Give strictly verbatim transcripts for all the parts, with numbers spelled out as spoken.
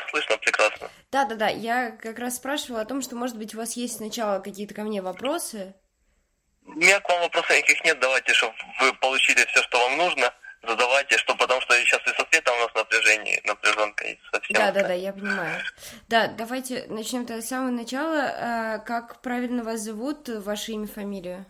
слышно прекрасно. Да-да-да, я как раз спрашивала о том, что, может быть, у вас есть сначала какие-то ко мне вопросы. У меня к вам вопросов никаких нет. Давайте, чтобы вы получили все, что вам нужно, задавайте, что потому что сейчас и со светом у нас напряжение, напряженка и совсем. Да-да-да, я понимаю. Да, давайте начнем тогда с самого начала. А, Как правильно вас зовут, ваше имя, фамилию?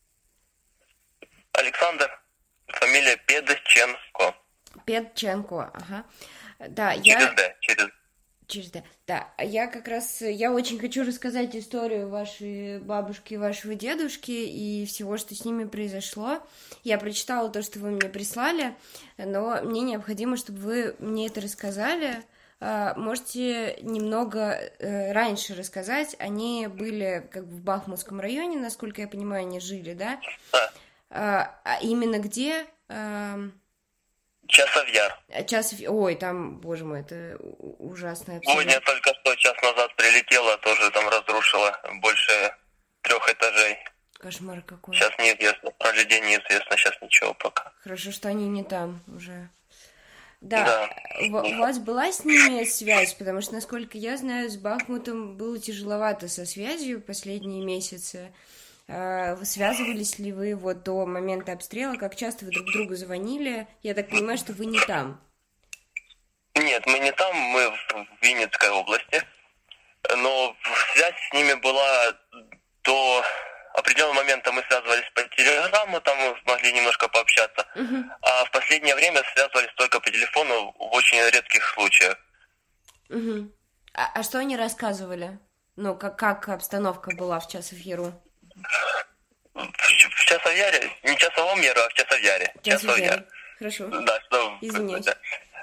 Александр, фамилия Педченко. Петченко, ага. Да, Через я... Д, через Через «Д». Да, а я как раз, я очень хочу рассказать историю вашей бабушки и вашего дедушки и всего, что с ними произошло. Я прочитала то, что вы мне прислали, но мне необходимо, чтобы вы мне это рассказали. А, Можете немного э, раньше рассказать. Они были как бы в Бахмутском районе, насколько я понимаю, они жили, да? Да. А а именно где? Ам, Часов Яр. Часов... Ой, там, боже мой, это у- ужасное Сегодня абсолютно. только что час назад прилетела, тоже там разрушила больше трех этажей. Кошмар какой. Сейчас неизвестно. Про людей неизвестно, сейчас ничего пока. Хорошо, что они не там уже. Да, Да. в- у вас была с ними связь? Потому что, насколько я знаю, с Бахмутом было тяжеловато со связью последние месяцы. А, вы связывались ли вы вот до момента обстрела? Как часто вы друг другу звонили? Я так понимаю, что вы не там. Нет, мы не там, мы в Винницкой области. Но связь с ними была до определенного момента. Мы связывались по телеграмму, там мы могли немножко пообщаться. Мгм, А в последнее время связывались только по телефону в очень редких случаях. мгм. А, а что они рассказывали? Ну, как, как обстановка была в Часов Яру? В, в Часовяре, не Часовом Яру, а в Часовяре. Часов Часовяр. Яру. Хорошо. Да, что... Извиняюсь. Да.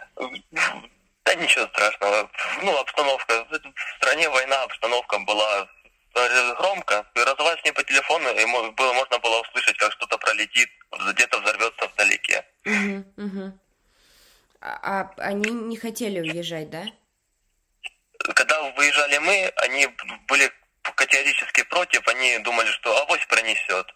Да ничего страшного. Ну, обстановка. В стране война, обстановка была громко. Разговаривать с ней по телефону, и мо- было, можно было услышать, как что-то пролетит, где-то взорвется вдалеке. Мгм, мгм. А, а они не хотели уезжать, да? Когда выезжали мы, они были категорически против, они думали, что авось пронесет.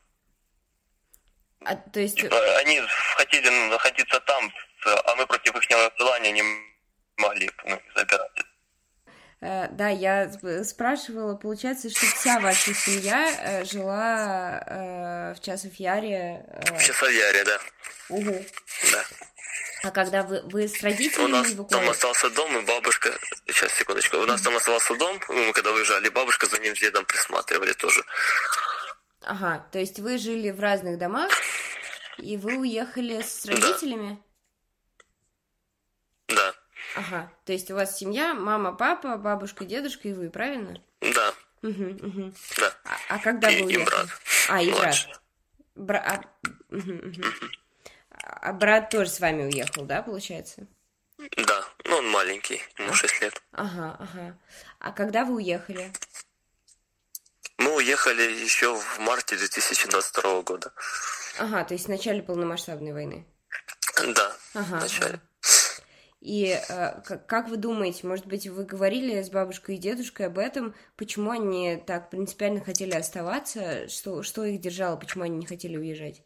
А, то есть, Типа, они хотели находиться там, а мы против их желания не могли, ну, забирать. э, да, я сп- спрашивала, получается, что вся ваша семья э, жила э, в Часов Яре. В э, Часовяре, да. угу. Да. А когда вы, вы с У родителями нас там эвакуировали? остался дом, и бабушка... Сейчас, секундочку. У нас там оставался дом, мы когда выезжали, бабушка за ним с дедом присматривали тоже. Ага, то есть вы жили в разных домах, и вы уехали с Да, родителями? да, Ага, то есть у вас семья, мама, папа, бабушка, дедушка и вы, правильно? да, Угу, угу. да. А, а когда И, вы и брат уехали? А, и брат. младший. Бра... а, мгм, мгм. А брат тоже с вами уехал, да, получается? Да, ну он маленький, ему А, шесть лет. ага, ага. А когда вы уехали? Мы уехали еще в марте две тысячи двадцать второго года. Ага, то есть в начале полномасштабной войны. Да, Ага, ага. вначале. И э, как, как вы думаете, может быть, вы говорили с бабушкой и дедушкой об этом, почему они так принципиально хотели оставаться, что, что их держало, почему они не хотели уезжать?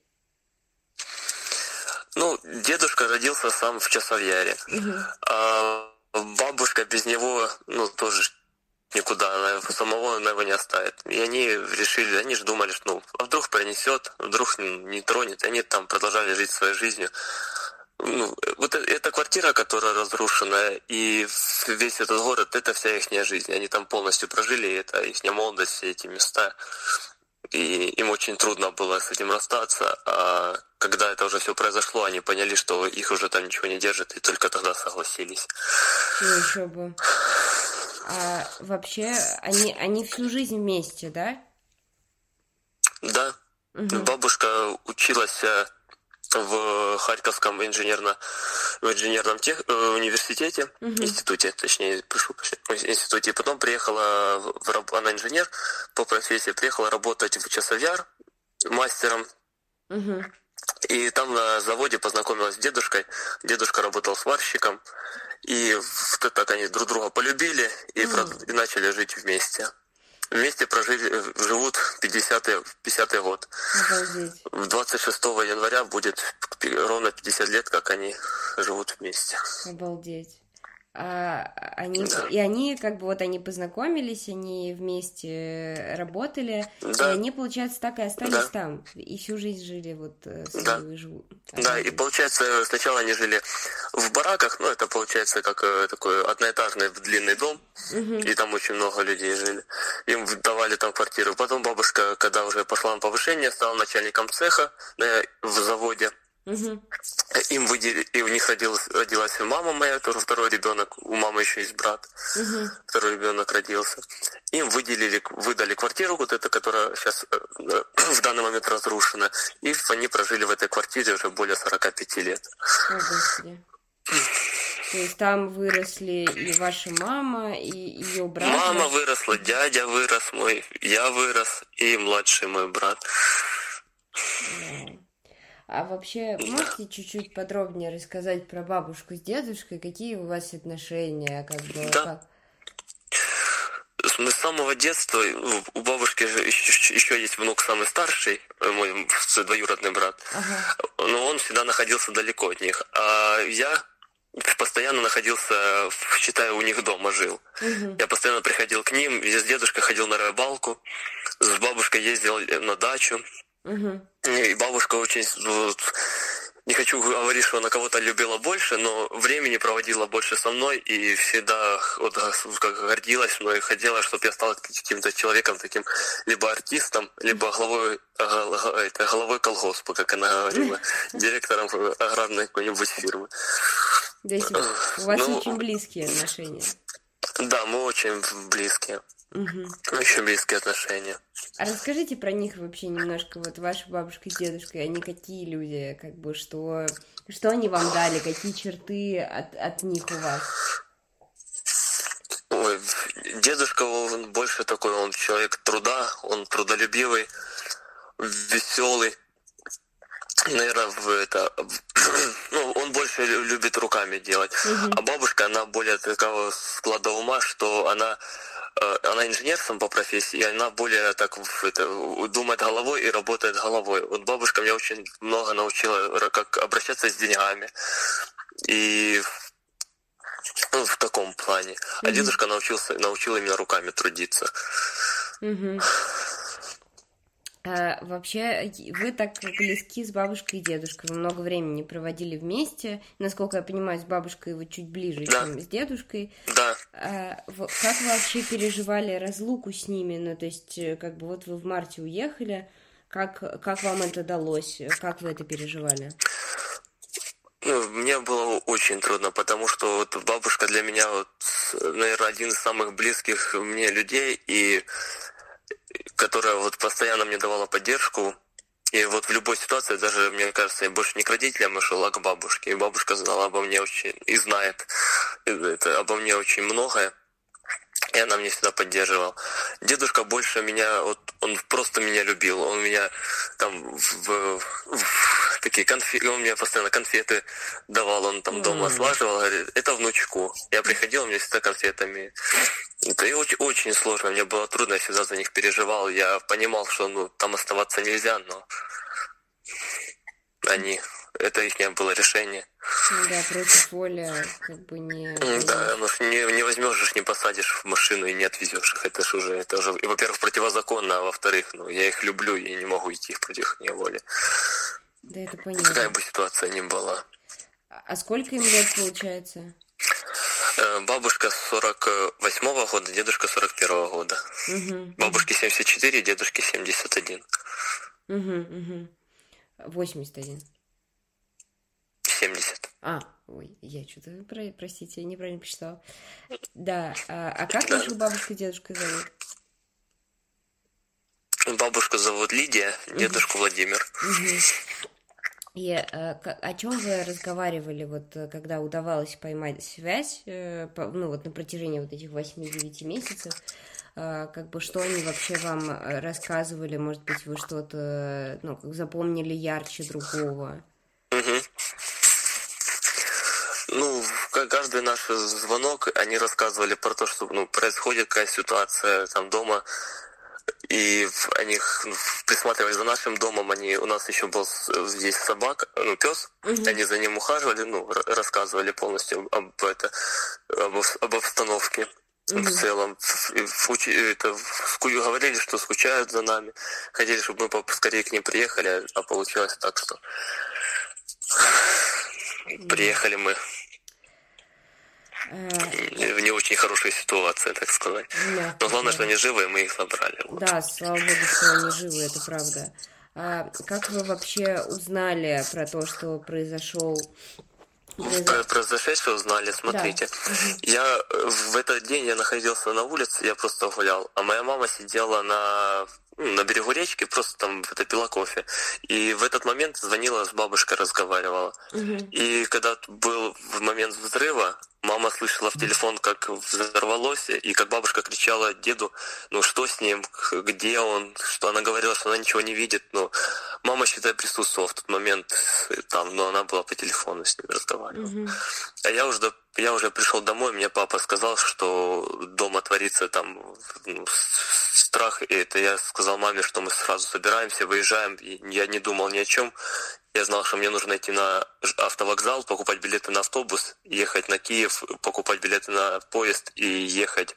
Ну, дедушка родился сам в Часовяре. Угу, А бабушка без него, ну, тоже никуда, она его- самого она его не оставит. И они решили, они же думали, что, ну, а вдруг пронесет, вдруг не тронет. И они там продолжали жить своей жизнью. Ну, вот э- эта квартира, которая разрушена, и весь этот город, это вся их жизнь. Они там полностью прожили, и это их молодость, все эти места. И им очень трудно было с этим расстаться. А когда это уже все произошло, они поняли, что их уже там ничего не держит, и только тогда согласились. ну еще бы. А вообще, они, они всю жизнь вместе, да? Да, Угу, бабушка училась э, в Харьковском инженерно, в инженерном тех, э, университете, угу, институте, точнее, прошу прощения, институте, и потом приехала, в, раб- она инженер по профессии, приехала работать в Часовяр мастером, угу. и там на заводе познакомилась с дедушкой, дедушка работал сварщиком, и вот так они друг друга полюбили и, прод- и начали жить вместе. Вместе прожили, живут пятидесятый, пятидесятый год. Обалдеть. В двадцать шестого января будет ровно пятьдесят лет, как они живут вместе. Обалдеть. А, они, Да. и они, как бы, вот они познакомились, они вместе работали, и Да, они, получается, так и остались да, там, и всю жизнь жили вот э, да. свою живу. Да, и Обалдеть. получается, сначала они жили в бараках, ну, это получается как э, такой одноэтажный длинный дом, Угу, и там очень много людей жили. Им давали там квартиру. Потом бабушка, когда уже пошла на повышение, стала начальником цеха э, в заводе. угу, Им выделили, и у них родилась, родилась мама моя, тоже второй ребенок, у мамы еще есть брат, угу. второй ребенок родился. Им выделили, выдали квартиру, вот эту, которая сейчас э, в данный момент разрушена, и они прожили в этой квартире уже более сорок пять лет. О, Господи. То есть там выросли и ваша мама, и ее брат Мама ваш. выросла, дядя вырос мой, я вырос, и младший мой брат. Вау. А вообще, Да. можете чуть-чуть подробнее рассказать про бабушку с дедушкой, какие у вас отношения, как бы, Да. как... Мы с самого детства, ну, у бабушки же еще, еще есть внук самый старший, мой двоюродный брат, Ага. но он всегда находился далеко от них. А я постоянно находился, считаю, у них дома жил. Угу. Я постоянно приходил к ним, я с дедушкой ходил на рыбалку, с бабушкой ездил на дачу. Угу. И бабушка очень, вот, не хочу говорить, что она кого-то любила больше, но времени проводила больше со мной и всегда вот, как гордилась мной, хотела, чтобы я стал каким-то человеком, таким либо артистом, либо главой, это, главой колхоза, как она говорила, директором аграрной какой-нибудь фирмы. То есть у вас Ну, очень близкие отношения. да, мы очень близкие, Угу. очень близкие отношения. А расскажите про них вообще немножко, вот ваша бабушка с дедушкой, они какие люди, как бы, что, что они вам дали, какие черты от, от них у вас? Ой, дедушка, он больше такой, он человек труда, он трудолюбивый, веселый. Наверное, в это, ну, он больше любит руками делать. Угу. А бабушка, она более такого склада ума, что она, э, она инженер сам по профессии, и она более так это, думает головой и работает головой. Вот бабушка меня очень много научила, как обращаться с деньгами. И ну, в таком плане. А Угу. дедушка научился, научил именно руками трудиться. Угу. А, вообще, вы так близки с бабушкой и дедушкой, вы много времени проводили вместе, насколько я понимаю, с бабушкой вы чуть ближе, Да. чем с дедушкой. Да. А, в- как вы вообще переживали разлуку с ними? Ну, то есть, э, как бы вот вы в марте уехали, как, как вам это далось, как вы это переживали? Ну, мне было очень трудно, потому что вот бабушка для меня, вот, наверное, один из самых близких мне людей, и которая вот постоянно мне давала поддержку. И вот в любой ситуации, даже, мне кажется, я больше не к родителям шел, а к бабушке. И бабушка знала обо мне очень, и знает это, обо мне очень многое. И она меня всегда поддерживала. Дедушка больше меня, вот он просто меня любил. Он меня там в, в такие конфеты, он мне постоянно конфеты давал, он там дома слаживал, говорит, это внучку. Я приходил, у меня всегда конфетами. Это и очень, очень сложно, мне было трудно, я всегда за них переживал. Я понимал, что ну, там оставаться нельзя, но они, это их было решение. Ну да, против воли как бы не... Да, ну не, не возьмешь, не посадишь в машину и не отвезешь их. Это же уже, это уже, и, во-первых, противозаконно, а во-вторых, ну, я их люблю, и не могу идти против их воли. Да, это понятно. Какая бы ситуация ни была. А сколько им лет получается? Бабушка сорок восьмого года, дедушка сорок первого года. Угу. Бабушке семьдесят четыре, дедушке семьдесят один. Угу, угу. восемьдесят один. семьдесят. А, ой, я что-то, про, простите, я неправильно прочитала. Да, а, а как Да. вашу бабушку и дедушку зовут? Бабушку зовут Лидия, дедушку Владимир. Угу. И а, к- о чем вы разговаривали, вот э, когда удавалось поймать связь, э, по- ну вот на протяжении вот этих восьми-девяти месяцев, а, как бы что они вообще вам э, рассказывали, может быть, вы что-то, э, ну, как запомнили ярче другого? Мгм. Ну, к- каждый наш звонок, они рассказывали про то, что ну, происходит какая ситуация там дома, И они ну, присматривали за нашим домом. Они, у нас еще был здесь собака, ну, пес. Mm-hmm. Они за ним ухаживали, ну, рассказывали полностью об, это, об, об обстановке. Mm-hmm. В целом, это, говорили, что скучают за нами, хотели, чтобы мы поскорее к ним приехали, а получилось так, что mm-hmm. приехали мы mm-hmm. в не очень хорошей ситуации, так сказать. Mm-hmm. Но главное, что они живы, и мы их забрали. Вот. Да, слава богу, что они живы, это правда. А как вы вообще узнали про то, что произошел... Про произошедшее узнали, смотрите. Да. Я в этот день я находился на улице, я просто гулял, а моя мама сидела на, на берегу речки, просто там это, пила кофе. И в этот момент звонила с бабушкой, разговаривала. Угу. И когда был момент взрыва, мама слышала в телефон, как взорвалось, и как бабушка кричала деду, ну что с ним, где он, что она говорила, что она ничего не видит. Ну, мама, считай, присутствовала в тот момент там, но она была по телефону с ним разговаривала. Mm-hmm. А я уже, я уже пришел домой, мне папа сказал, что дома творится там ну, страх, и это я сказал маме, что мы сразу собираемся, выезжаем, и я не думал ни о чем. Я знал, что мне нужно идти на автовокзал, покупать билеты на автобус, ехать на Киев, покупать билеты на поезд и ехать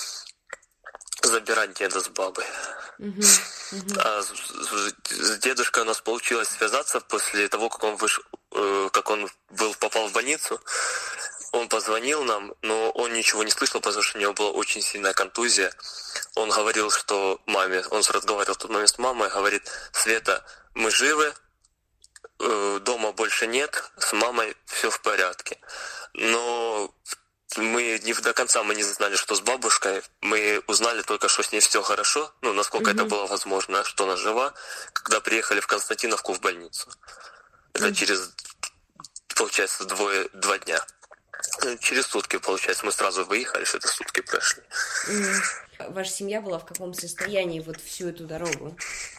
забирать деда с бабой. Uh-huh. Uh-huh. А с, с дедушкой у нас получилось связаться после того, как он вышел, как он был, попал в больницу. Он позвонил нам, но он ничего не слышал, потому что у него была очень сильная контузия. Он говорил, что маме, он разговаривал в тот момент с мамой, говорит: Света, мы живы, дома больше нет, с мамой все в порядке. Но мы не до конца мы не знали, что с бабушкой. Мы узнали только, что с ней все хорошо, ну, насколько mm-hmm. это было возможно, что она жива, когда приехали в Константиновку в больницу. Это mm-hmm. через, получается, двое, два дня. Через сутки, получается, мы сразу выехали, что это сутки прошли. Mm-hmm. Ваша семья была в каком состоянии вот всю эту дорогу?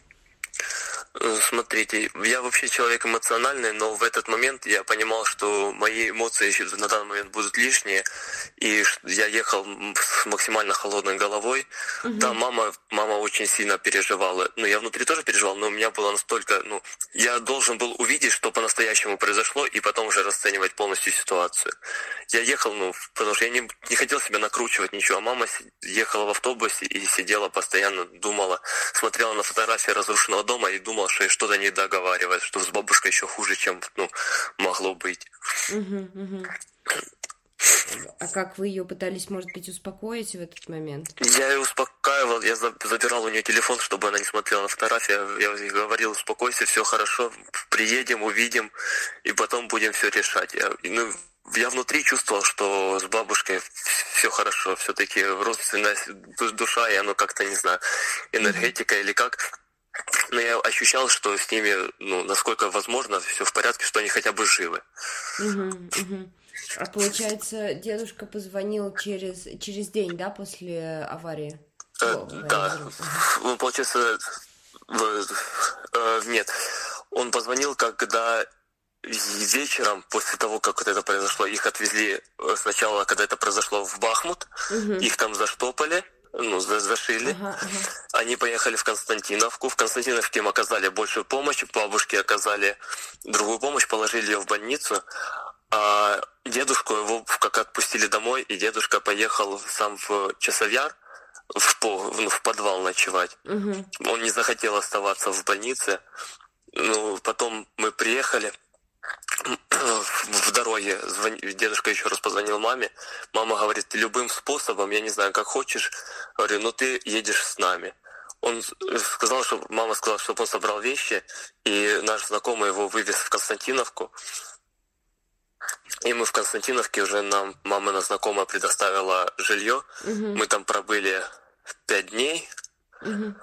Смотрите, я вообще человек эмоциональный, но в этот момент я понимал, что мои эмоции еще на данный момент будут лишние, и я ехал с максимально холодной головой. Угу. Да, мама, мама очень сильно переживала. Ну, я внутри тоже переживал, но у меня было настолько, ну, я должен был увидеть, что по-настоящему произошло, и потом уже расценивать полностью ситуацию. Я ехал, ну, потому что я не, не хотел себя накручивать ничего, а мама ехала в автобусе и сидела постоянно, думала, смотрела на фотографии разрушенного дома и думала, что что-то не договаривает, что с бабушкой еще хуже, чем ну, могло быть. Угу, угу. А как вы ее пытались, может быть, успокоить в этот момент? Я ее успокаивал, я забирал у нее телефон, чтобы она не смотрела на фотографии. Я ей говорил: успокойся, все хорошо, приедем, увидим, и потом будем все решать. Я, ну, я внутри чувствовал, что с бабушкой все хорошо, все-таки родственная душа, и оно как-то, не знаю, энергетика или как. Но я ощущал, что с ними, ну, насколько возможно, все в порядке, что они хотя бы живы. Угу, угу. А получается, дедушка позвонил через, через день, да, после аварии? Э, О, да. Угу. Получается, э, нет. Он позвонил, когда вечером, после того, как вот это произошло, их отвезли сначала, когда это произошло, в Бахмут, угу. их там заштопали. Ну, зашили. Ага, ага. Они поехали в Константиновку. В Константиновке им оказали большую помощь. Бабушке оказали другую помощь, положили ее в больницу. А дедушку его как отпустили домой, и дедушка поехал сам в Часовьяр, в, ну, в подвал ночевать. Угу. Он не захотел оставаться в больнице. Ну, потом мы приехали. В дороге звон... дедушка еще раз позвонил маме. Мама говорит: любым способом, я не знаю, как хочешь. Говорю: ну ты едешь с нами. Он сказал, что мама сказала, чтобы он собрал вещи, и наш знакомый его вывез в Константиновку. И мы в Константиновке уже нам мама знакомая предоставила жилье. Угу. Мы там пробыли пять дней. Угу.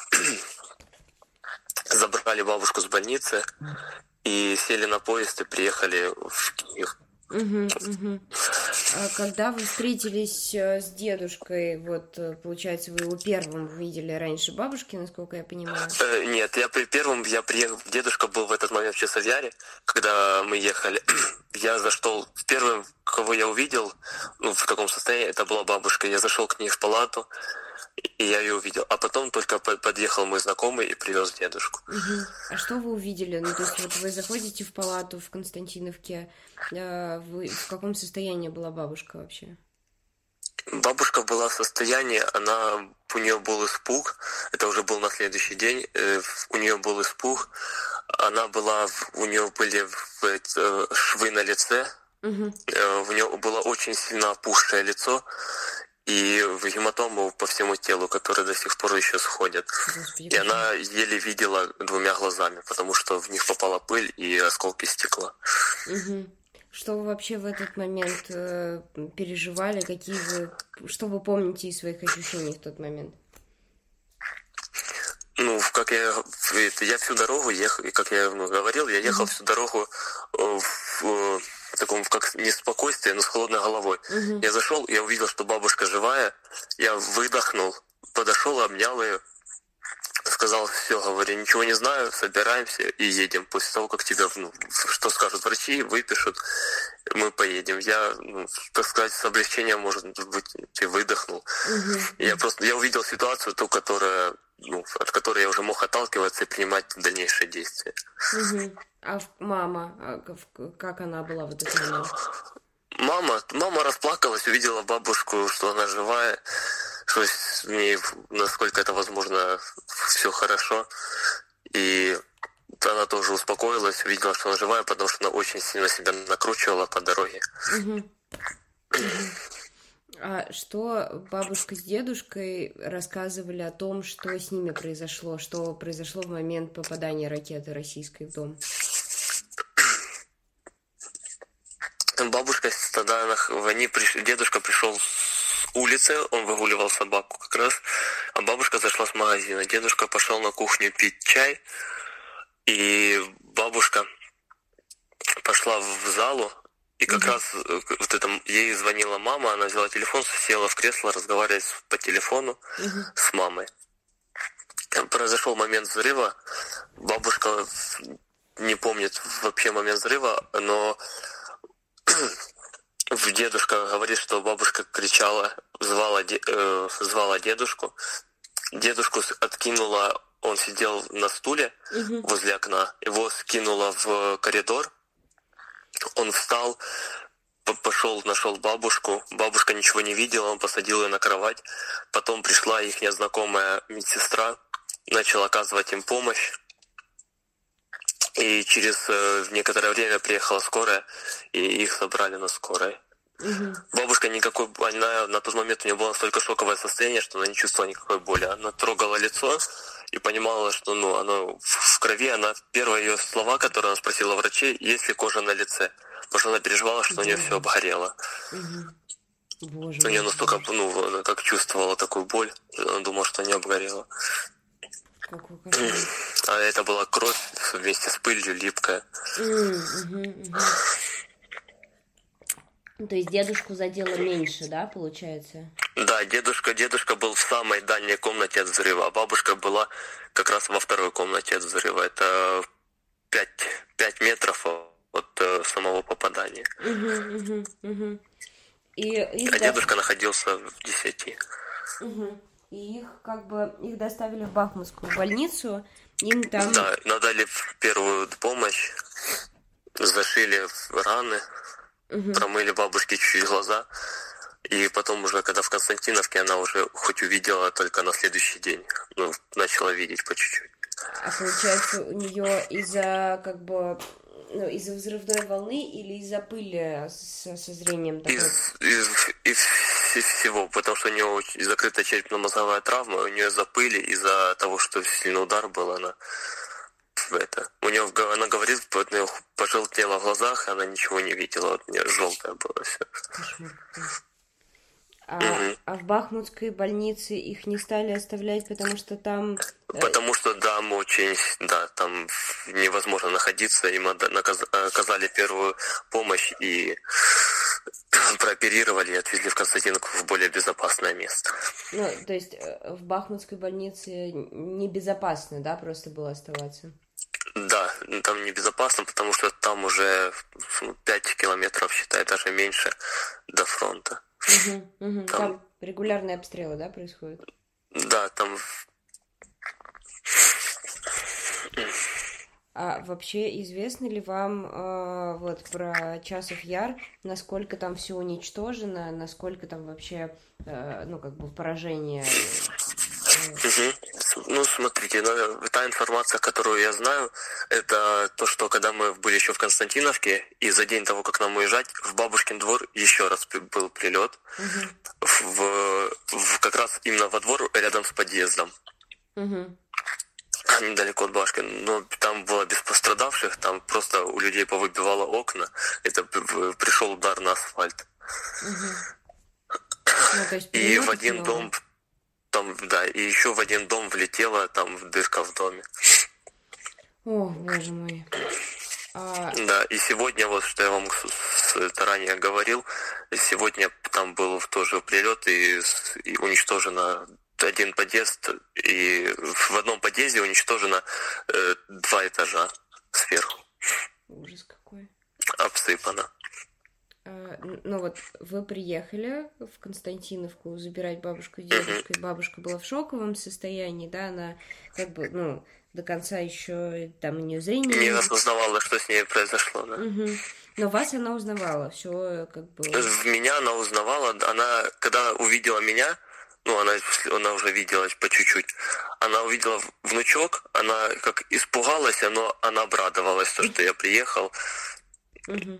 Забрали бабушку с больницы. И сели на поезд и приехали в Киев. Угу, угу. А когда вы встретились с дедушкой, вот, получается, вы его первым видели раньше бабушки, насколько я понимаю? Э, нет, я при первым, я приехал, дедушка был в этот момент в Часовьяре, когда мы ехали. Я зашел, первым, кого я увидел, ну, в таком состоянии, это была бабушка. Я зашел к ней в палату, и я ее увидел. А потом только подъехал мой знакомый и привез дедушку. Угу. А что вы увидели? Ну, то есть вот вы заходите в палату в Константиновке, вы... в каком состоянии была бабушка вообще? Бабушка была в состоянии, она, у нее был испуг, это уже был на следующий день, у нее был испуг, она была, у нее были швы на лице, угу. У нее было очень сильно опухшее лицо и гематомы по всему телу, которые до сих пор еще сходят. Господи, и она еле видела двумя глазами, потому что в них попала пыль и осколки стекла. Угу. Что вы вообще в этот момент э, переживали? Какие вы, что вы помните из своих ощущений в тот момент? Ну, как я, я всю дорогу ехал, как я ну, говорил, я ехал mm-hmm. всю дорогу в, в, в таком, как не спокойствии, но с холодной головой. Mm-hmm. Я зашел, я увидел, что бабушка живая, я выдохнул, подошел, обнял ее, сказал, все, говорю, ничего не знаю, собираемся и едем. После того, как тебя, ну, что скажут врачи, выпишут, мы поедем. Я, ну, так сказать, с облегчением, может быть, выдохнул. Угу. Я просто, я увидел ситуацию, ту, которая, ну, от которой я уже мог отталкиваться и принимать дальнейшие действия. Угу. А мама, как она была в этот момент? Мама, мама расплакалась, увидела бабушку, что она живая, что с ней, насколько это возможно, все хорошо. И она тоже успокоилась, увидела, что она живая, потому что она очень сильно себя накручивала по дороге. Угу. Угу. А что бабушка с дедушкой рассказывали о том, что с ними произошло, что произошло в момент попадания ракеты российской в дом? Бабушка тогда, они приш... дедушка пришел с улицы, он выгуливал собаку как раз, а бабушка зашла с магазина. Дедушка пошел на кухню пить чай, и бабушка пошла в залу, и как mm-hmm. раз вот это, ей звонила мама, она взяла телефон, села в кресло, разговаривать по телефону mm-hmm. с мамой. Произошел момент взрыва, бабушка не помнит вообще момент взрыва, но дедушка говорит, что бабушка кричала, звала, э, звала дедушку. Дедушку откинула, он сидел на стуле угу. возле окна, его скинуло в коридор. Он встал, пошел, нашел бабушку. Бабушка ничего не видела, он посадил ее на кровать. Потом пришла их незнакомая медсестра, начала оказывать им помощь. И через э, некоторое время приехала скорая, и их собрали на скорой. Угу. Бабушка никакой, она на тот момент у нее было настолько шоковое состояние, что она не чувствовала никакой боли. Она трогала лицо и понимала, что ну, оно в крови. Она первые ее слова, которые она спросила врачей, есть ли кожа на лице. Потому что она переживала, что у нее все обгорело. Угу. Боже, у нее настолько, ну, она как чувствовала такую боль, она думала, что не обгорела. А это была кровь вместе с пылью, липкая. Mm-hmm, mm-hmm. То есть дедушку задело меньше, да, получается? Да, дедушка, дедушка был в самой дальней комнате от взрыва, а бабушка была как раз во второй комнате от взрыва. Это пять метров от э, самого попадания. Mm-hmm, mm-hmm, mm-hmm. И, и а да... дедушка находился в десяти. Mm-hmm. И их как бы их доставили в Бахмутскую больницу, им там... Да, надали первую помощь, зашили раны, угу. промыли бабушке чуть-чуть глаза, и потом уже, когда в Константиновке, она уже хоть увидела только на следующий день, ну, начала видеть по чуть-чуть. А получается, у нее из-за как бы... Ну, из-за взрывной волны или из-за пыли со, со зрением? Такой? Из, из, из, из всего, потому что у нее очень закрытая черепно-мозговая травма, у нее из-за пыли, из-за того, что сильный удар был, она это. У нее, она говорит, у нее пожелтело в глазах, она ничего не видела, вот у нее желтое было все. А, угу. а в Бахмутской больнице их не стали оставлять, потому что там... Потому что там очень, да, там невозможно находиться, им оказали первую помощь и прооперировали и отвезли в Константиновку в более безопасное место. Ну, то есть в Бахмутской больнице небезопасно, да, просто было оставаться? Да, там небезопасно, потому что там уже пять километров, считай, даже меньше до фронта. Угу, угу. Там... там регулярные обстрелы, да, происходят? Да, там... А вообще известно ли вам э, вот про Часов Яр, насколько там все уничтожено, насколько там вообще, э, ну, как бы поражение? Угу. Ну, смотрите, та информация, которую я знаю, это то, что когда мы были еще в Константиновке, и за день того, как нам уезжать, в бабушкин двор еще раз был прилет, угу. в, в, как раз именно во двор рядом с подъездом. Угу. Недалеко от башки, но там было без пострадавших, там просто у людей повыбивало окна, это пришел удар на асфальт. Угу. Ну, то есть и в один снова. Дом, там, да, и еще в один дом влетела там дырка в доме. О, боже мой. А... Да, и сегодня, вот что я вам это ранее говорил, сегодня там был тоже прилет и, и уничтожено один подъезд, и в одном подъезде уничтожено э, два этажа сверху. Ужас какой. Обсыпано. А, ну вот, вы приехали в Константиновку забирать бабушку и дедушку, и бабушка была в шоковом состоянии, да, она как бы, ну, до конца еще там у нее зрение... Не осознавала, что с ней произошло, да. Угу. Но вас она узнавала, все как бы... В меня она узнавала, она, когда увидела меня, ну, она, она уже видела по чуть-чуть. Она увидела внучок, она как испугалась, но она обрадовалась, то, что я приехал. Угу.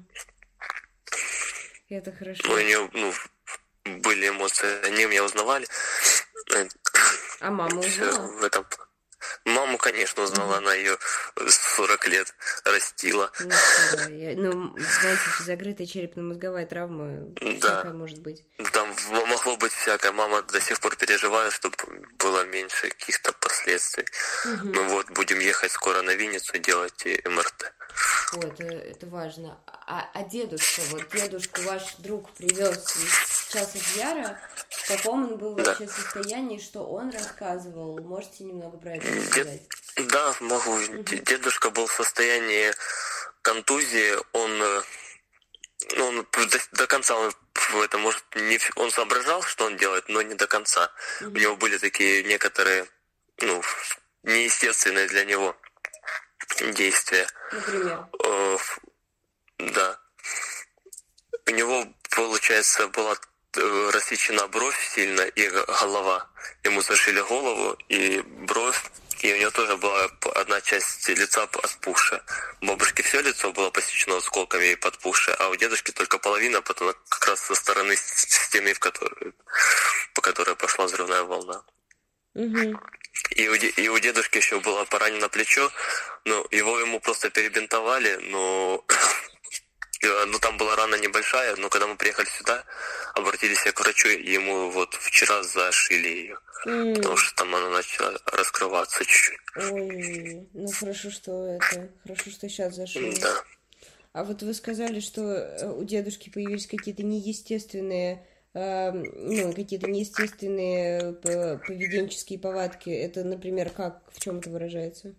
Это хорошо. Ну, у нее, ну, были эмоции, они меня узнавали. А мама узнала? В этом... Маму, конечно, узнала, mm-hmm. она ее сорок лет растила. Ну, да, я, ну, знаете, закрытая черепно-мозговая травма, да. Всякая может быть. Там могло быть всякое. Мама до сих пор переживает, чтобы было меньше каких-то последствий. Mm-hmm. Мы вот будем ехать скоро на Винницу делать эм эр тэ. О, это, это важно. А, а дедушка, вот дедушку ваш друг привез из Часов Яра, в каком он был вообще да. состоянии, что он рассказывал? Можете немного про это рассказать? Дед... Да, могу. Угу. Дедушка был в состоянии контузии, он, он до, до конца он это может не он соображал, что он делает, но не до конца. Угу. У него были такие некоторые, ну, неестественные для него действия. Например? Э, да. У него, получается, была рассечена бровь сильно и голова. Ему зашили голову и бровь, и у него тоже была одна часть лица отпухшая. У бабушки все лицо было посечено осколками и подпухшее, а у дедушки только половина, потом как раз со стороны стены, в которой, по которой пошла взрывная волна. Угу. И у, и у дедушки еще было поранено плечо, но его ему просто перебинтовали, но... Ну, там была рана небольшая, но когда мы приехали сюда, обратились к врачу, и ему вот вчера зашили ее, mm. потому что там она начала раскрываться чуть-чуть. Ой, ну хорошо, что это, хорошо, что сейчас зашили. Да. А вот вы сказали, что у дедушки появились какие-то неестественные, э, ну, какие-то неестественные поведенческие повадки. Это, например, как, в чем это выражается?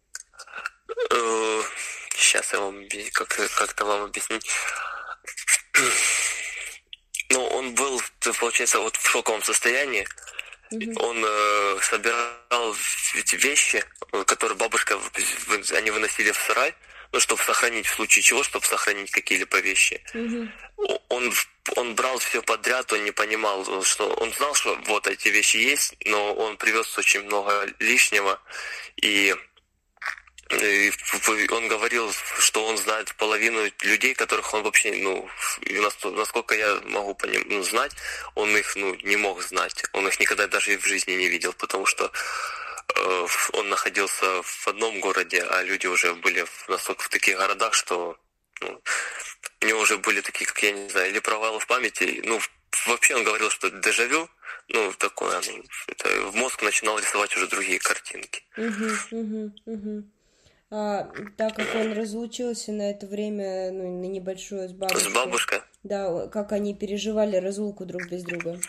Сейчас я вам как, как-то вам объяснить. Ну, он был, получается, вот в шоковом состоянии. Mm-hmm. Он э, собирал эти вещи, которые бабушка, они выносили в сарай, ну, чтобы сохранить, в случае чего, чтобы сохранить какие-либо вещи. Mm-hmm. Он, он брал все подряд, он не понимал, что... Он знал, что вот эти вещи есть, но он привез очень много лишнего, и... И он говорил, что он знает половину людей, которых он вообще, ну, насколько я могу поним, ну, знать, он их, ну, не мог знать. Он их никогда даже и в жизни не видел, потому что э, он находился в одном городе, а люди уже были в, настолько в таких городах, что ну, у него уже были такие, как я не знаю, или провалы в памяти. Ну, вообще он говорил, что дежавю, ну, такое, ну, это, в мозг начинал рисовать уже другие картинки. Угу, угу, угу. А, так как он разлучился на это время, ну, на небольшое с бабушкой. С бабушкой? Да, как они переживали разлуку друг без друга?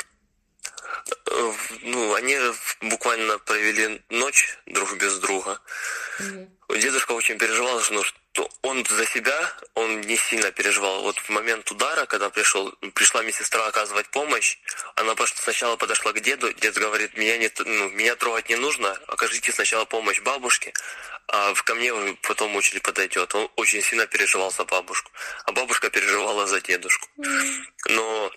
Ну, они буквально провели ночь друг без друга. Угу. Дедушка очень переживал, что, то он за себя, он не сильно переживал. Вот в момент удара, когда пришел, пришла медсестра оказывать помощь, она сначала подошла к деду, дед говорит, меня, не, ну, меня трогать не нужно, окажите сначала помощь бабушке, а ко мне потом очередь подойдет. Он очень сильно переживал за бабушку, а бабушка переживала за дедушку. Но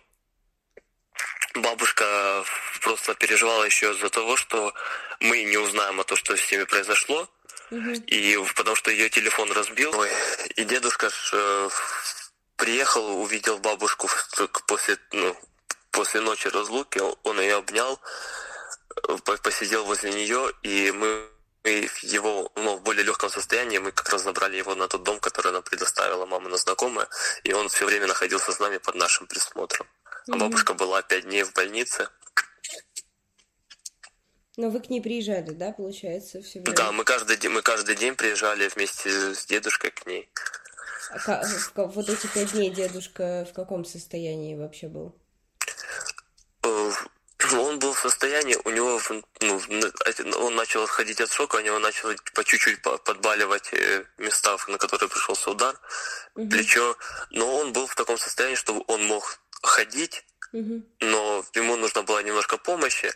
бабушка просто переживала еще из-за того, что мы не узнаем о том, что с ними произошло. И потому что ее телефон разбил. И дедушка ж, э, приехал, увидел бабушку после, ну, после ночи разлуки, он ее обнял, посидел возле нее, и мы его, ну, в более легком состоянии, мы как раз забрали его на тот дом, который она предоставила, мамина знакомая, и он все время находился с нами под нашим присмотром. А бабушка была пять дней в больнице. Но вы к ней приезжали, да, получается, все время? Да, мы каждый день, мы каждый день приезжали вместе с дедушкой к ней. А как, вот эти пять дней дедушка в каком состоянии вообще был? Он был в состоянии, у него, ну, он начал отходить от шока, у него начало по чуть-чуть подбаливать места, на которые пришелся удар, угу. плечо. Но он был в таком состоянии, что он мог ходить, угу. но ему нужна была немножко помощи.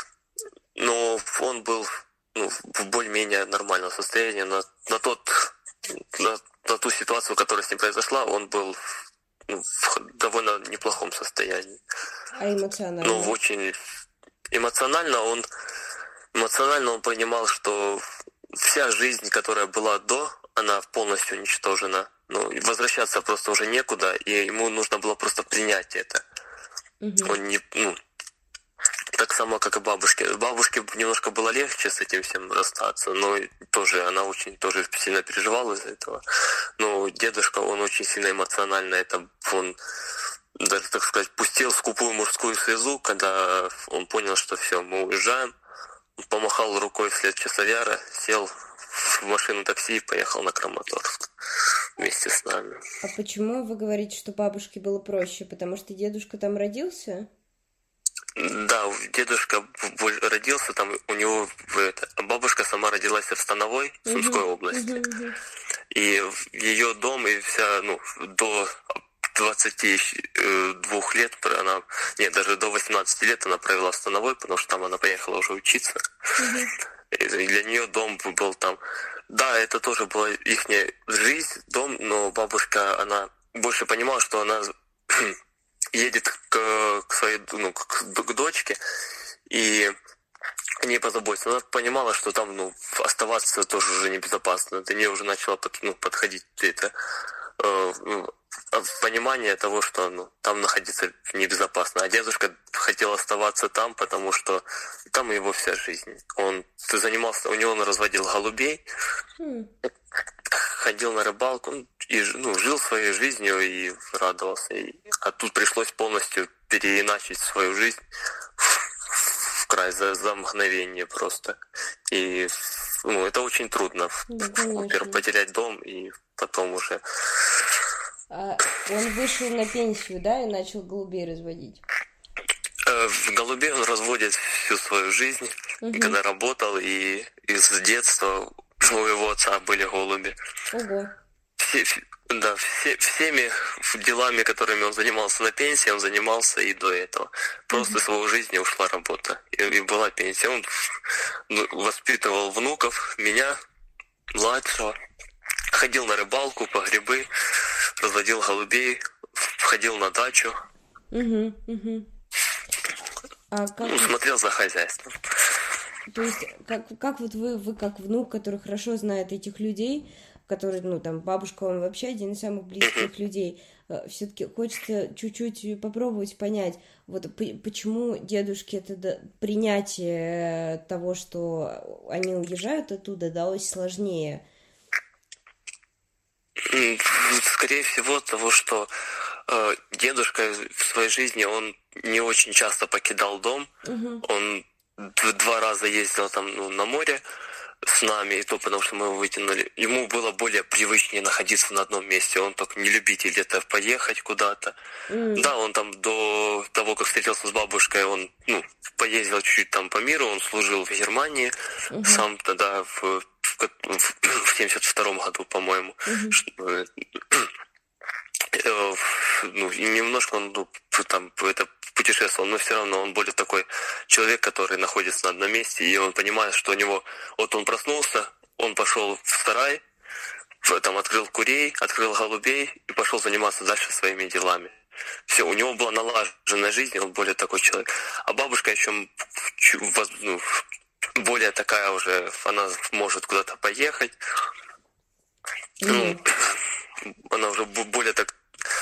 Но он был, ну, в более-менее нормальном состоянии. На, на, тот, на, на ту ситуацию, которая с ним произошла, он был, ну, в довольно неплохом состоянии. А эмоционально? Ну, очень эмоционально он, эмоционально он понимал, что вся жизнь, которая была до, она полностью уничтожена. Ну, возвращаться просто уже некуда, и ему нужно было просто принять это. Угу. Он не... Ну, так само, как и бабушке. Бабушке немножко было легче с этим всем расстаться, но тоже она очень тоже сильно переживала из-за этого. Но дедушка, он очень сильно эмоционально это, он, даже, так сказать, пустил скупую мужскую слезу, когда он понял, что все, мы уезжаем. Он помахал рукой вслед часовяра, сел в машину такси и поехал на Краматорск вместе с нами. А почему вы говорите, что бабушке было проще? Потому что дедушка там родился? Да, дедушка родился там, у него это, бабушка сама родилась в Становой, в Сумской uh-huh, области. Uh-huh, uh-huh. И ее дом, и вся, ну, до двадцати двух лет, она, нет, даже до восемнадцати лет она провела в Становой, потому что там она поехала уже учиться. Uh-huh. И для нее дом был там. Да, это тоже была их жизнь, дом, но бабушка, она больше понимала, что она едет к, к своей, ну, к, к дочке и к ней позаботиться. Она понимала, что там, ну, оставаться тоже уже небезопасно. До нее уже начало под, ну, подходить это э, понимание того, что, ну, там находиться небезопасно. А дедушка хотел оставаться там, потому что там его вся жизнь. Он занимался, у него он разводил голубей, mm. ходил на рыбалку и, ну, жил своей жизнью и радовался. И, а тут пришлось полностью переиначить свою жизнь в край за, за мгновение просто. И, ну, это очень трудно. Да, во-первых, потерять дом и потом уже... А он вышел на пенсию, да, и начал голубей разводить? В голубей он разводит всю свою жизнь, угу. когда работал, и из детства у его отца были голуби. Ого. Все, да, все, всеми делами, которыми он занимался на пенсии, он занимался и до этого. Просто из его жизни ушла работа, и, и была пенсия. Он воспитывал внуков, меня, младшего, ходил на рыбалку, по грибы, разводил голубей, ходил на дачу. Угу, угу. А как... Ну, смотрел за хозяйством. То есть, как, как вот вы, вы как внук, который хорошо знает этих людей, которые, ну, там, бабушка вам вообще один из самых близких uh-huh. людей, все-таки хочется чуть-чуть попробовать понять, вот почему дедушке это принятие того, что они уезжают оттуда, далось сложнее? Скорее всего, того, что э, дедушка в своей жизни, он не очень часто покидал дом. Uh-huh. Он д- два раза ездил там, ну, на море с нами, и то потому что мы его вытянули. Ему было более привычнее находиться на одном месте. Он только не любитель где-то поехать куда-то. Mm. Да, он там до того, как встретился с бабушкой, он, ну, поездил чуть-чуть там по миру, он служил в Германии, uh-huh. сам тогда в, в в семьдесят втором году, по-моему. Mm-hmm. Ну, и немножко он ну, там это путешествовал, но все равно он более такой человек, который находится на одном месте, и он понимает, что у него... Вот он проснулся, он пошел в сарай, там открыл курей, открыл голубей и пошел заниматься дальше своими делами. Все, у него была налаженная жизнь, он более такой человек. А бабушка еще ну, более такая уже, она может куда-то поехать. Mm. Ну, она уже более так,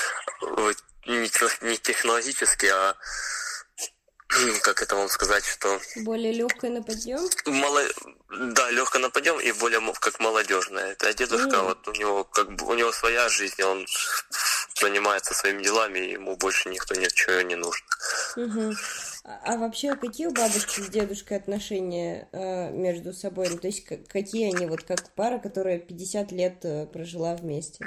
не технологически, а как это вам сказать, что... Более легкая на подъем? Мало... Да, легкая на подъем и более как молодежная. Это дедушка, mm. вот у него как бы у него своя жизнь, он занимается своими делами, и ему больше никто ничего не нужно. Угу. А, а вообще какие у бабушки с дедушкой отношения э, между собой? Ну, то есть к- какие они вот как пара, которая пятьдесят лет э, прожила вместе?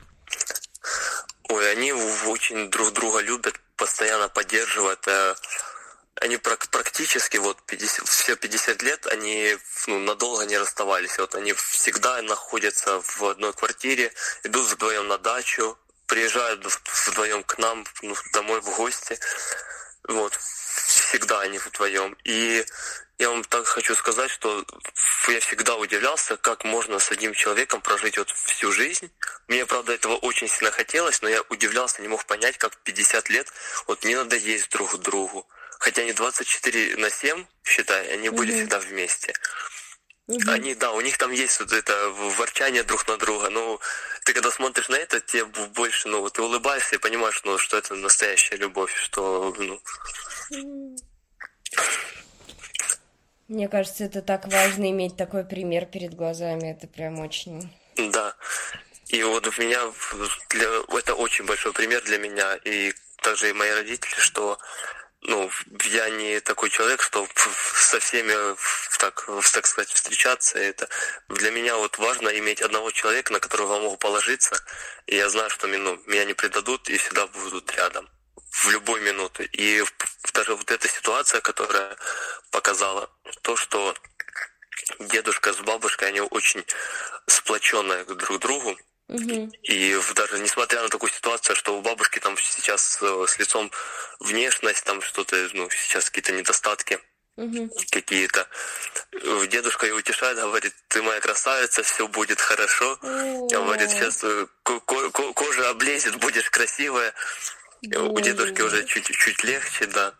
Ой, они очень друг друга любят, постоянно поддерживают. Э, они практически вот пятьдесят, все пятьдесят лет они ну, надолго не расставались. Вот они всегда находятся в одной квартире, идут вдвоем на дачу, приезжают вдвоем к нам ну, домой в гости. Вот, всегда они вдвоем. И я вам так хочу сказать, что я всегда удивлялся, как можно с одним человеком прожить вот всю жизнь. Мне, правда, этого очень сильно хотелось, но я удивлялся, не мог понять, как пятьдесят лет вот не надоесть друг другу. Хотя они двадцать четыре на семь, считай, они были mm-hmm. всегда вместе. Mm-hmm. Они, да, у них там есть вот это ворчание друг на друга, но ты когда смотришь на это, тебе больше, ну, ты улыбаешься и понимаешь, ну, что это настоящая любовь, что, ну... Mm-hmm. Мне кажется, это так важно иметь такой пример перед глазами, это прям очень... Да, и вот у меня, для... это очень большой пример для меня, и также и мои родители, что... Ну, я не такой человек, что со всеми, так, так сказать, встречаться. Это для меня вот важно иметь одного человека, на которого я могу положиться. И я знаю, что ну, меня не предадут и всегда будут рядом в любой минуту. И даже вот эта ситуация, которая показала то, что дедушка с бабушкой, они очень сплоченные друг к другу. Угу. И даже несмотря на такую ситуацию, что у бабушки там сейчас с лицом внешность, там что-то, ну, сейчас какие-то недостатки угу. какие-то. Дедушка ее утешает, говорит, ты моя красавица, все будет хорошо. О-о-о. Говорит, сейчас кожа облезет, будешь красивая. Боже. У дедушки уже чуть-чуть легче, да.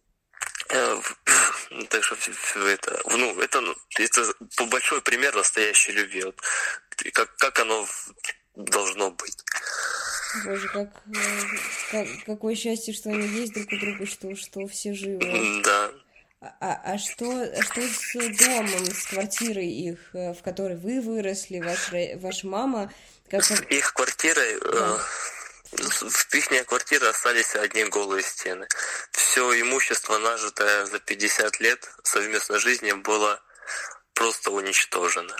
Так что это, ну, это, это большой пример настоящей любви. Вот, как, как оно должно быть. Боже, как, как какое счастье, что они есть друг у друга, что, что все живы. Да. А, а что, что с домом, с квартирой их, в которой вы выросли, ваша, ваша мама? Как... Их квартирой... Да. В их квартире остались одни голые стены. Все имущество, нажитое за пятьдесят лет совместной жизни, было просто уничтожено.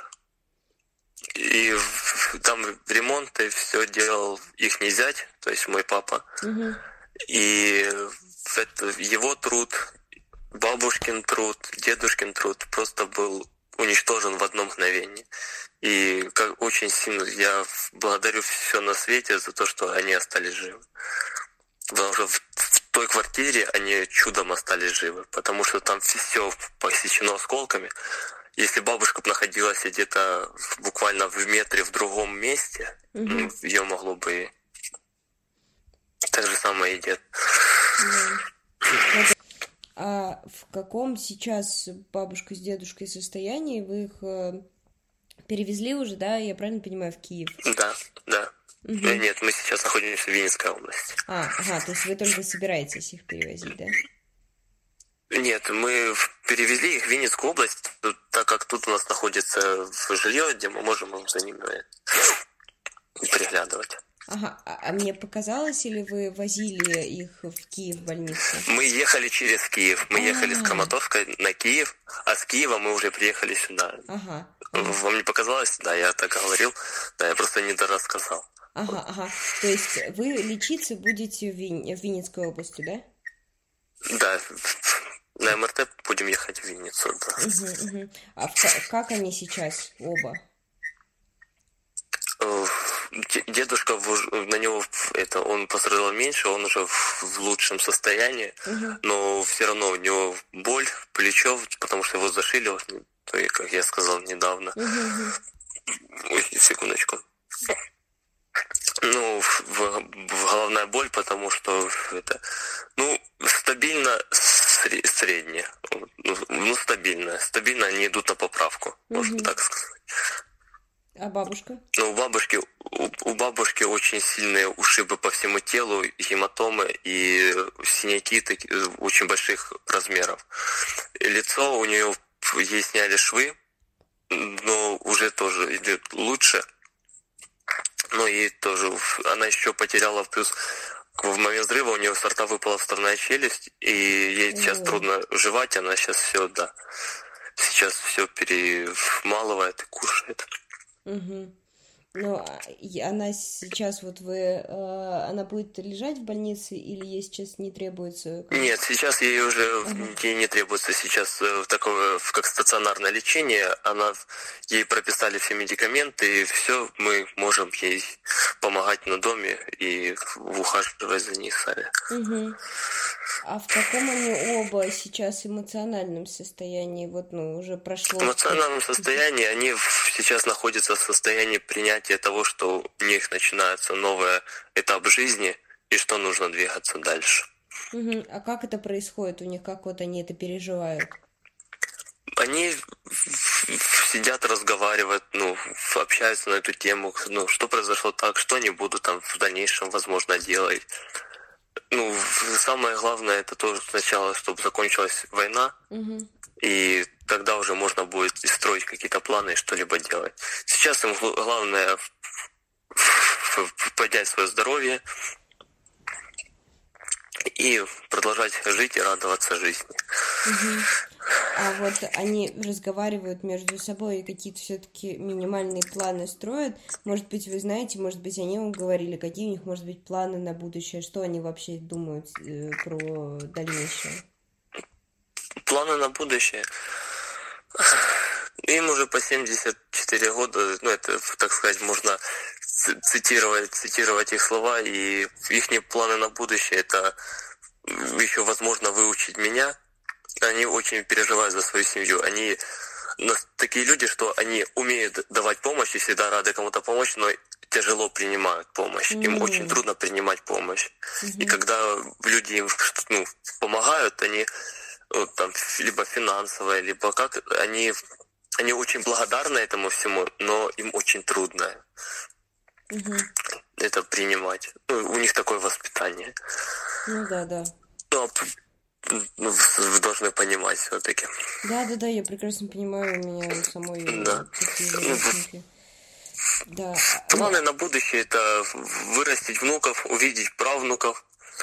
И там ремонт и все делал их зять, то есть мой папа. Угу. И это его труд, бабушкин труд, дедушкин труд просто был уничтожен в одно мгновение. И как очень сильно я благодарю все на свете за то, что они остались живы. Потому что в, в той квартире они чудом остались живы, потому что там все посечено осколками. Если бабушка бы находилась где-то буквально в метре в другом месте, mm-hmm. ее могло бы... Так же самое и дед. Mm-hmm. А в каком сейчас бабушка с дедушкой состоянии? Вы их перевезли уже, да? Я правильно понимаю, в Киев? Да, да. Угу. Нет, мы сейчас находимся в Винницкой области. А, ага, то есть вы только собираетесь их перевозить, да? Нет, мы перевезли их в Винницкую область, так как тут у нас находится жилье, где мы можем за ними приглядывать. Ага, а мне показалось, или вы возили их в Киев в больницу? Мы ехали через Киев. Мы А-а-а. ехали с Краматорска на Киев, а с Киева мы уже приехали сюда. Ага. Вам не показалось? Да, я так говорил. Да, я просто не дорассказал. Ага, ага. То есть вы лечиться будете в, Вин... в Винницкой области, да? Да, на эм эр тэ будем ехать в Винницу, да. Угу, угу. А в... как они сейчас оба? дедушка, на него это, он пострадал меньше, он уже в, в лучшем состоянии, uh-huh. но все равно у него боль, плечо, потому что его зашили, то, как я сказал недавно. Uh-huh. Ой, секундочку. Ну, в, в головная боль, потому что это, ну, стабильно средняя, ну, ну стабильно, стабильно они идут на поправку, uh-huh. можно так сказать. А бабушка? Ну, у бабушки, у, у бабушки очень сильные ушибы по всему телу, гематомы и синяки таки, очень больших размеров. И лицо у нее, ей сняли швы, но уже тоже идет лучше. Но ей тоже, она еще потеряла, плюс в момент взрыва у нее с рта выпала вторая челюсть, и ей mm. сейчас трудно жевать, она сейчас все, да, сейчас все перемалывает и кушает. Угу. Ну, она сейчас, вот вы, э, она будет лежать в больнице или ей сейчас не требуется? Нет, сейчас ей уже ага. ей не требуется сейчас такое, как стационарное лечение. Она, ей прописали все медикаменты, и все, мы можем ей помогать на доме и ухаживать за ней сами. Угу. А в каком они оба сейчас эмоциональном состоянии? Вот, ну, уже прошло... В эмоциональном состоянии они сейчас находятся в состоянии принятия того, что у них начинается новый этап жизни и что нужно двигаться дальше. Угу. А как это происходит у них? Как вот они это переживают? Они сидят, разговаривают, ну, общаются на эту тему, ну, что произошло так, что они будут там в дальнейшем, возможно, делать. Ну, самое главное, это то, сначала, чтобы закончилась война, угу. и тогда уже можно будет строить какие-то планы и что-либо делать. Сейчас им главное поднять свое здоровье и продолжать жить и радоваться жизни. Угу. А вот они разговаривают между собой и какие-то все-таки минимальные планы строят. Может быть, вы знаете, может быть, они вам говорили, какие у них, может быть, планы на будущее, что они вообще думают э, про дальнейшее? Планы на будущее? Им уже по семьдесят четыре года, ну, это, так сказать, можно цитировать, цитировать их слова, и их планы на будущее — это еще, возможно, выучить меня. Они очень переживают за свою семью. Они такие люди, что они умеют давать помощь и всегда рады кому-то помочь, но тяжело принимают помощь. Mm-hmm. Им очень трудно принимать помощь. Mm-hmm. И когда люди им, ну, помогают, они, ну, там, либо финансово, либо как, они, они очень благодарны этому всему, но им очень трудно mm-hmm. это принимать. Ну, у них такое воспитание. Ну да, да. Но, ну, вы должны понимать все-таки. Да, да, да, я прекрасно понимаю, у меня самой да. такие ровесники. Да. Планы на будущее — это вырастить внуков, увидеть правнуков.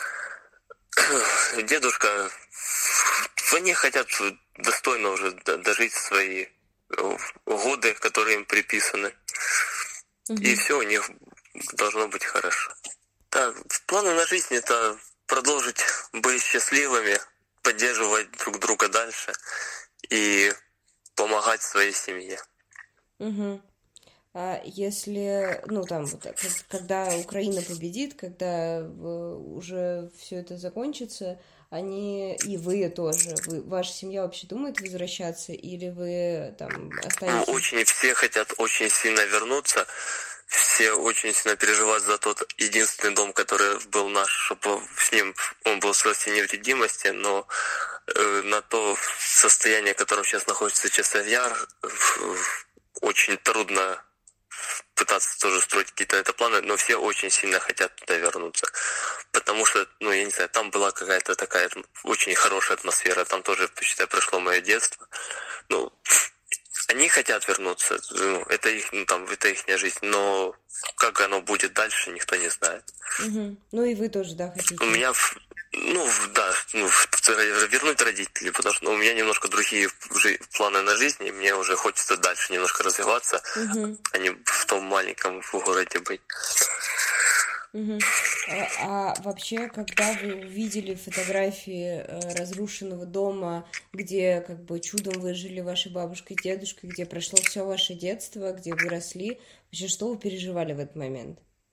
Дедушка, они хотят достойно уже дожить свои годы, которые им приписаны. Угу. И все у них должно быть хорошо. Так, планы на жизнь — это продолжить быть счастливыми, поддерживать друг друга дальше и помогать своей семье. Угу. А если, ну там, когда Украина победит, когда уже все это закончится, они и вы тоже, вы, ваша семья вообще думает возвращаться или вы там останетесь? Ну, очень все хотят очень сильно вернуться. Все очень сильно переживают за тот единственный дом, который был наш, чтобы с ним он был в целости и невредимости, но э, на то состояние, в котором сейчас находится Часов Яр, э, очень трудно пытаться тоже строить какие-то это планы, но все очень сильно хотят туда вернуться. Потому что, ну, я не знаю, там была какая-то такая очень хорошая атмосфера, там тоже, считай, прошло мое детство. Ну, они хотят вернуться, ну, это их, ну, там, это их жизнь, но как оно будет дальше, никто не знает. Угу. Ну и вы тоже, да, хотите? У меня, ну, да, ну, вернуть родителей, потому что, ну, у меня немножко другие планы на жизнь, и мне уже хочется дальше немножко развиваться, угу. а не в том маленьком городе быть. Угу. А, а вообще, когда вы увидели фотографии э, разрушенного дома, где как бы чудом выжили ваша бабушка и дедушка, где прошло все ваше детство, где вы росли, вообще что вы переживали в этот момент?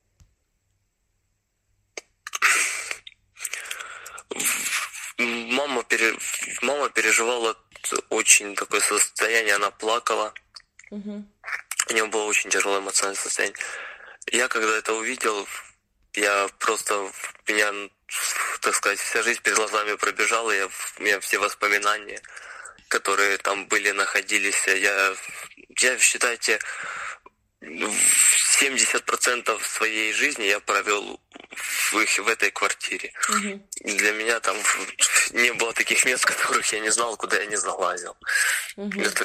пере... мама переживала очень такое состояние, она плакала. Угу. У нее было очень тяжелое эмоциональное состояние. Я когда это увидел, я просто, меня, так сказать, вся жизнь перед глазами пробежала, я, у меня все воспоминания, которые там были, находились, я, я считайте, семьдесят процентов своей жизни я провел в, их, в этой квартире. Угу. Для меня там не было таких мест, которых я не знал, куда я не залазил. Угу. Это...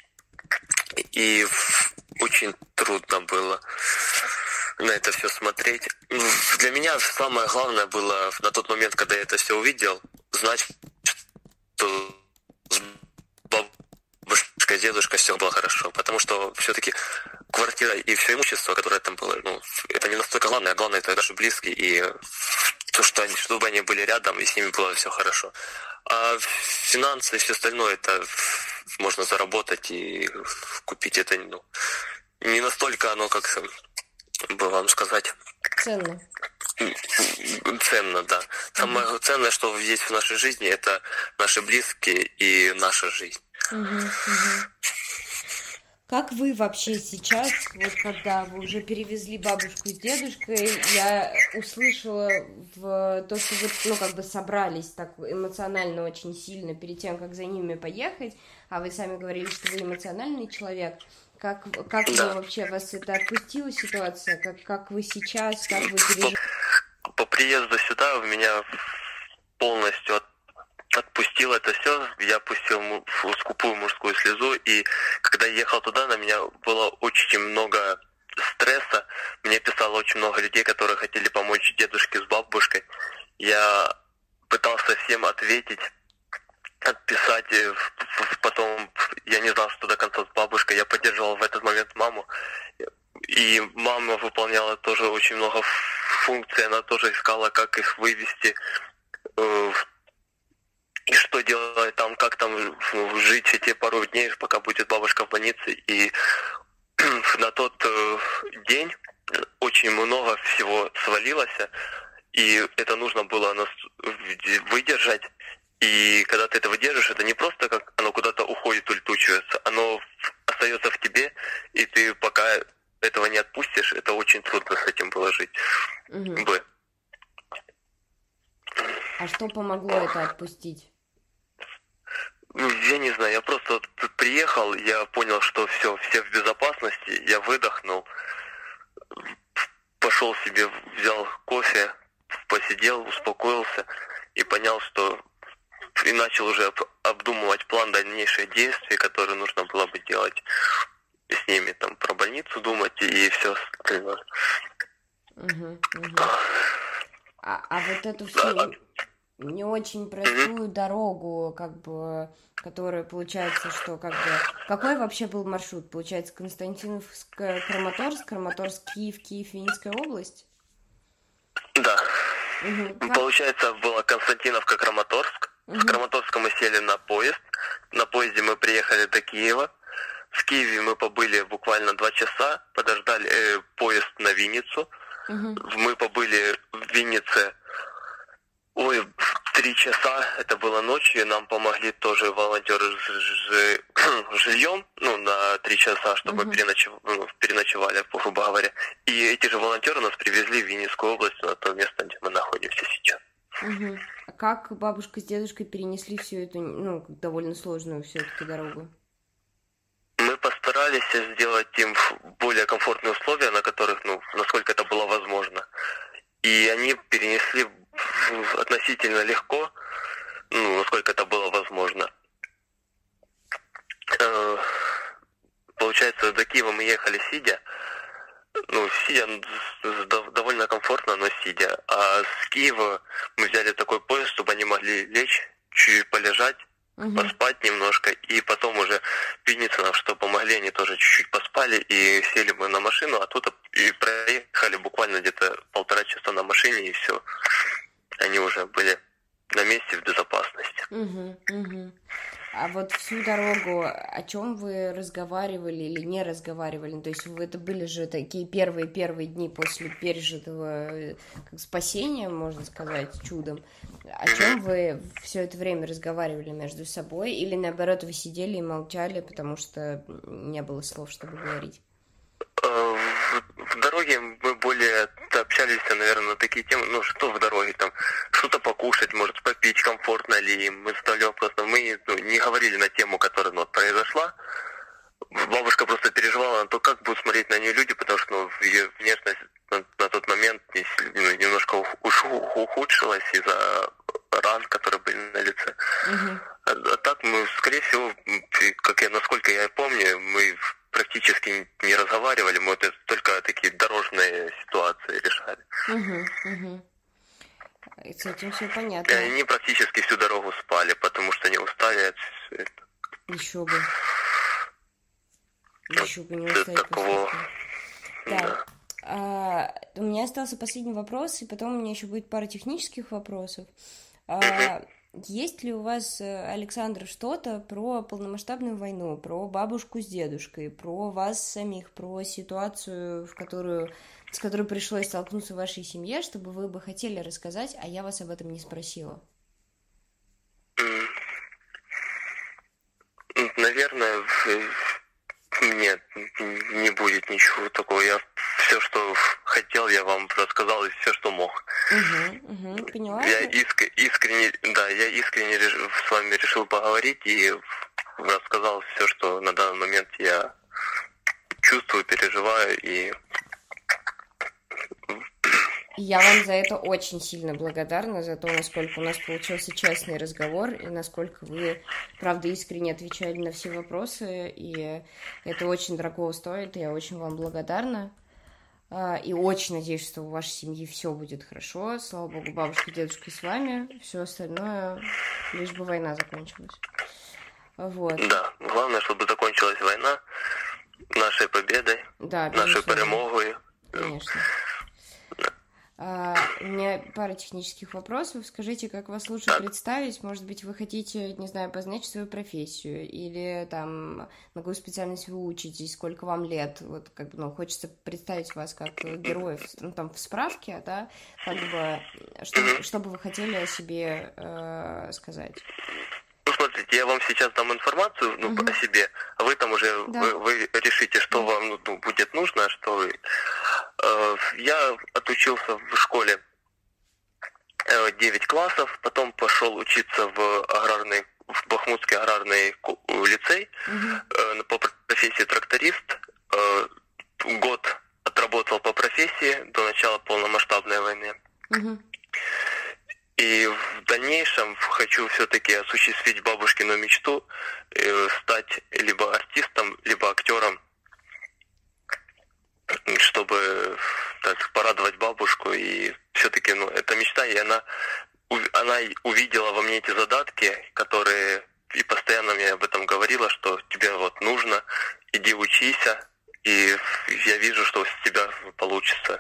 И очень трудно было на это все смотреть. Для меня самое главное было на тот момент, когда я это все увидел, знать, что с бабушкой, дедушкой все было хорошо. Потому что все-таки квартира и все имущество, которое там было, ну, это не настолько главное, а главное это наши близкие и то, что они, чтобы они были рядом и с ними было все хорошо. А финансы и все остальное, это можно заработать и купить, это, ну, не настолько оно, как бы вам сказать... Ценно. Ценно, да. Самое mm-hmm. ценное, что есть в нашей жизни, это наши близкие и наша жизнь. Mm-hmm. Mm-hmm. Как вы вообще сейчас, вот когда вы уже перевезли бабушку с дедушкой, я услышала в то, что вы, ну, как бы собрались так эмоционально очень сильно перед тем, как за ними поехать, а вы сами говорили, что вы эмоциональный человек. Как, как да. вы вообще, вас это отпустила ситуация? Как, как вы сейчас, как вы переживаете? По, по приезду сюда у меня полностью от, отпустил это все. Я пустил скупую мужскую слезу. И когда я ехал туда, на меня было очень много стресса. Мне писало очень много людей, которые хотели помочь дедушке с бабушкой. Я пытался всем ответить, отписать, потом я не знал, что до конца с бабушкой, я поддерживал в этот момент маму, и мама выполняла тоже очень много функций, она тоже искала, как их вывести, и что делать там, как там жить эти пару дней, пока будет бабушка в больнице, и на тот день очень много всего свалилось, и это нужно было нас выдержать. И когда ты это выдержишь, это не просто как оно куда-то уходит, улетучивается, оно остается в тебе, и ты пока этого не отпустишь, это очень трудно с этим было жить. Угу. Бы. А что помогло это отпустить? Ну, я не знаю, я просто приехал, я понял, что все, все в безопасности, я выдохнул, пошел себе, взял кофе, посидел, успокоился и понял, что и начал уже обдумывать план дальнейших действий, которые нужно было бы делать с ними, там, про больницу думать и все остальное. Угу, угу. А, а вот эту всю не очень простую дорогу, как бы, которая, получается, что, как бы... Какой вообще был маршрут? Получается, Константиновск, Краматорск, Краматорск, Киев, Киев, Винницкая область? Да. Угу. Получается, была Константиновка, Краматорск. Угу. С Краматорска мы сели на поезд. На поезде мы приехали до Киева. В Киеве мы побыли буквально два часа, подождали э, поезд на Винницу. Угу. Мы побыли в Виннице, ой, три часа, это было ночью, нам помогли тоже волонтеры с жильем, ну, на три часа, чтобы угу. переночев... ну, переночевали, грубо говоря. И эти же волонтеры нас привезли в Винницкую область, на то место, где мы находимся сейчас. Угу. А как бабушка с дедушкой перенесли всю эту, ну, довольно сложную все-таки дорогу? Мы постарались сделать им более комфортные условия, на которых, ну, насколько это было возможно. И они перенесли относительно легко, ну, насколько это было возможно. Получается, до Киева мы ехали сидя. Ну, сидя довольно комфортно, но сидя. А с Киева мы взяли такой поезд, чтобы они могли лечь, чуть-чуть полежать, угу. поспать немножко, и потом уже в Виннице нам что помогли, они тоже чуть-чуть поспали, и сели мы на машину, а тут и проехали буквально где-то полтора часа на машине, и все. Они уже были на месте в безопасности. Угу, угу. А вот всю дорогу о чем вы разговаривали или не разговаривали? Ну, то есть вы, это были же такие первые-первые дни после пережитого э, как спасения, можно сказать, чудом. О чем вы все это время разговаривали между собой? Или наоборот вы сидели и молчали, потому что не было слов, чтобы говорить? В, в дороге мы более общались, наверное, на такие темы, ну, что в дороге, там, что-то покушать, может, попить, комфортно ли им. Мы задали вопрос, но мы ну, не говорили на тему, которая ну, произошла. Бабушка просто переживала на то, как будут смотреть на нее люди, потому что ну, ее внешность на, на тот момент ну, немножко уж ухудшилась из-за ран, которые были на лице. Uh-huh. А, а так мы, скорее всего, как я, насколько я помню, мы практически не разговаривали, мы это только такие дорожные ситуации решали. Uh-huh, uh-huh. И с этим все понятно. И они практически всю дорогу спали, потому что не устали от этого. Еще бы. Еще бы не устали. Такого... Да. да. А, у меня остался последний вопрос, и потом у меня еще будет пара технических вопросов. А, uh-huh. Есть ли у вас, Александр, что-то про полномасштабную войну, про бабушку с дедушкой, про вас самих, про ситуацию, в которую, с которой пришлось столкнуться в вашей семье, чтобы вы бы хотели рассказать, а я вас об этом не спросила? Наверное, нет, не будет ничего такого. Я все, что хотел, я вам рассказал, и все, что мог. Угу, угу, поняла? Я иск- искренне, да, я искренне реш... с вами решил поговорить и рассказал все, что на данный момент я чувствую, переживаю и... Я вам за это очень сильно благодарна, за то, насколько у нас получился честный разговор, и насколько вы, правда, искренне отвечали на все вопросы, и это очень дорого стоит, и я очень вам благодарна. И очень надеюсь, что у вашей семьи все будет хорошо. Слава богу, бабушка, дедушка с вами. Все остальное, лишь бы война закончилась. Вот. Да, главное, чтобы закончилась война нашей победой, да, нашей перемогой. Конечно. А, у меня пара технических вопросов. Скажите, как вас лучше так. представить? Может быть, вы хотите, не знаю, обозначить свою профессию? Или там на какую специальность вы учитесь? Сколько вам лет? Вот как бы, ну, хочется представить вас как героев, ну, там, в справке, да? Как бы, что, что бы вы хотели о себе э, сказать? Ну, смотрите, я вам сейчас дам информацию ну, угу. о себе, а вы там уже да. вы, вы решите, что да. вам ну, будет нужно, что вы... Э, я отучился в школе э, девять классов, потом пошел учиться в аграрный, в Бахмутский аграрный лицей угу. э, по профессии тракторист. Э, год отработал по профессии до начала полномасштабной войны. Угу. И в дальнейшем хочу все-таки осуществить бабушкину мечту, э, стать либо артистом, либо актером, чтобы так, порадовать бабушку. И все-таки ну, эта мечта, и она, она увидела во мне эти задатки, которые и постоянно мне об этом говорила, что тебе вот нужно, иди учись, и я вижу, что у тебя получится.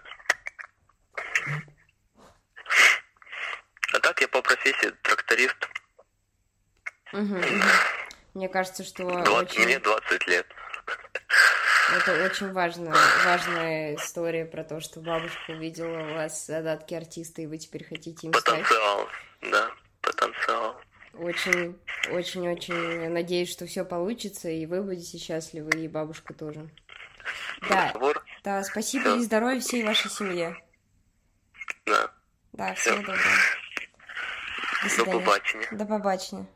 А так я по профессии тракторист. Угу, угу. Мне кажется, что... двадцать, очень... Мне двадцать лет. Это очень важно, важная история про то, что бабушка увидела у вас задатки артиста, и вы теперь хотите им потенциал, стать. Да, потенциал. Очень, очень, очень надеюсь, что все получится, и вы будете счастливы, и бабушка тоже. Да, да, спасибо все. И здоровья всей вашей семье. Да. Да, всего доброго. До побачення. До побачення.